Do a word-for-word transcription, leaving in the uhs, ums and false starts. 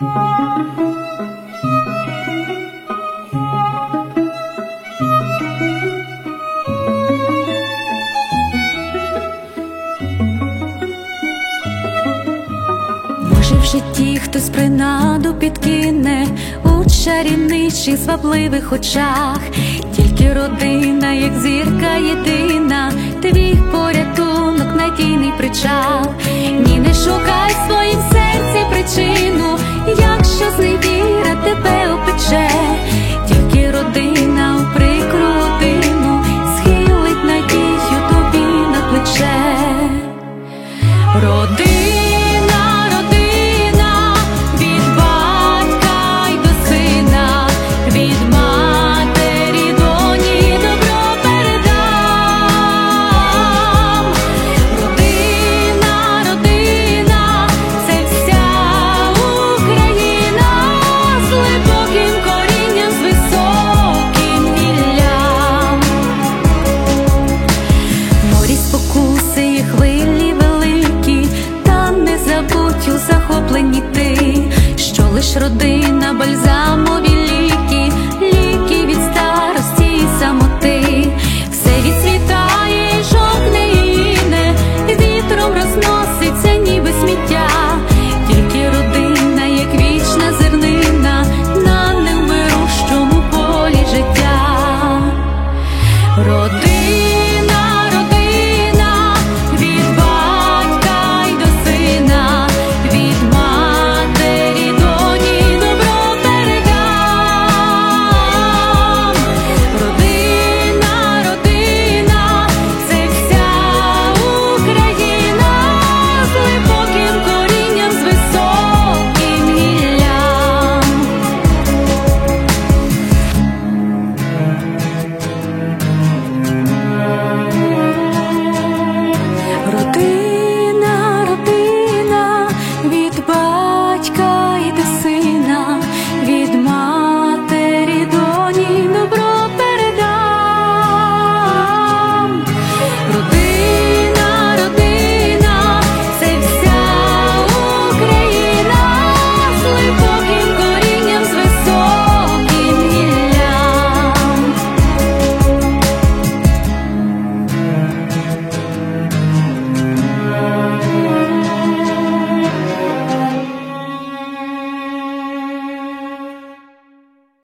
Може, в житті хтось принаду підкине у чарівничих звабливих очах, тільки родина, як зірка єдина, твій порятунок, надійний причал. Ні, не шукай в своїм серці причину, якщо зневіра тебе опече, тільки родина у прикру годину схилить надію тобі на плече. Родина, родина, від батька й до сина, від матері доні добро передам. Родина, родина, це вся Україна з глибоким корінням, з високим гіллям. Морі спокуси і хвилі великі, та не забудь у захопленні ти, що лиш родина